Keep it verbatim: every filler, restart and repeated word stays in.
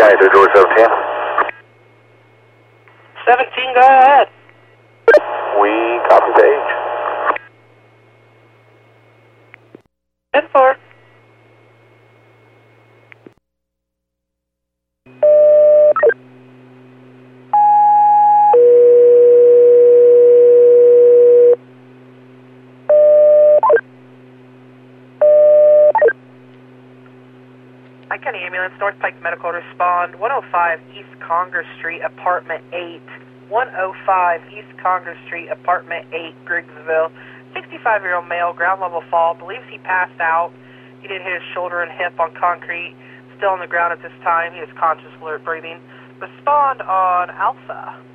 Guy to door seventeen. seventeen, go ahead. We copy page. ten four. County Ambulance, North Pike Medical, respond one oh five East Congress Street, Apartment eight. one oh five East Congress Street, Apartment eight, Griggsville. sixty-five-year-old male, ground level fall, believes he passed out. He did hit his shoulder and hip on concrete. Still on the ground at this time. He is conscious, alert, breathing. Respond on Alpha.